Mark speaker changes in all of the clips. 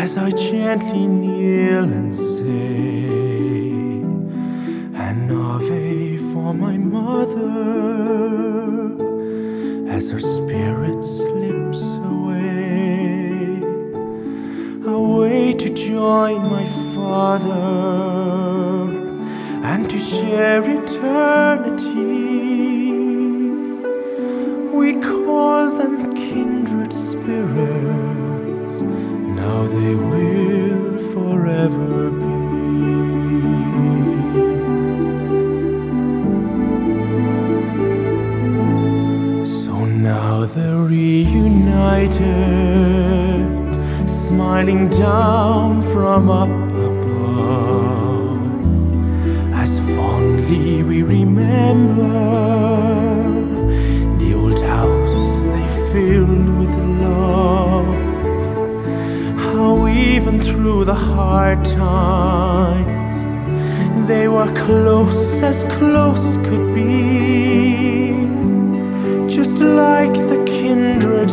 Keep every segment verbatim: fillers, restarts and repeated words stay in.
Speaker 1: as I gently kneel and say an Ave for my mother, as her spirit slips away, away to join my Father and to share eternity. We call them kindred spirits, now they will forever be. So now they're reunited, smiling down from up above, as fondly we remember the old house they filled with love. How even through the hard times they were close as close could be, just like the kindred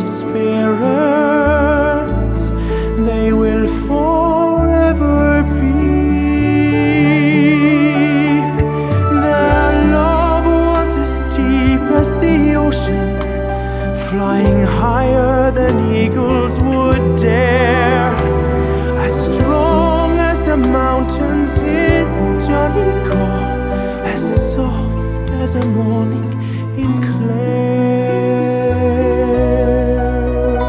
Speaker 1: spirits they will forever be. Their love was as deep as the ocean, flying higher than eagles would dare, as strong as the mountains in Donegal, as soft as a morning in Clare.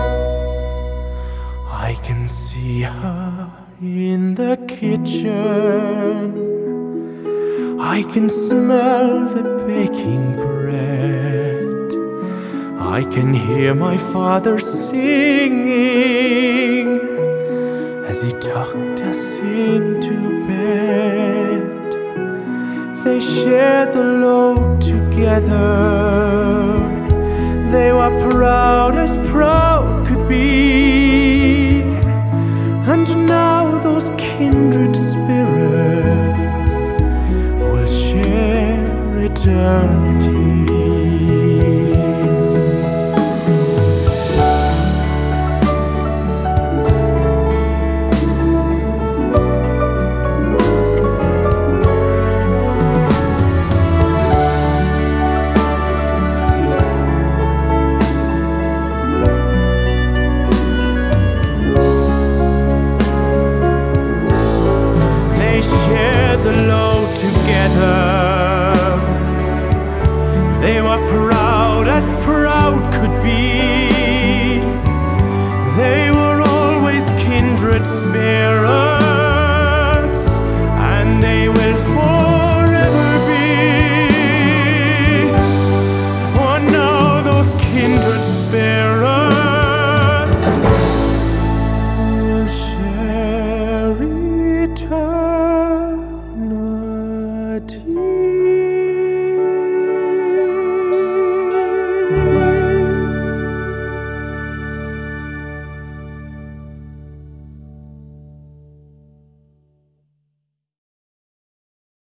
Speaker 1: I can see her in the kitchen, I can smell the baking bread, I can hear my father singing as he tucked us into bed. They shared the load together, they were proud as proud could be, and now those kindred spirits will share eternity. The load together, they were proud as proud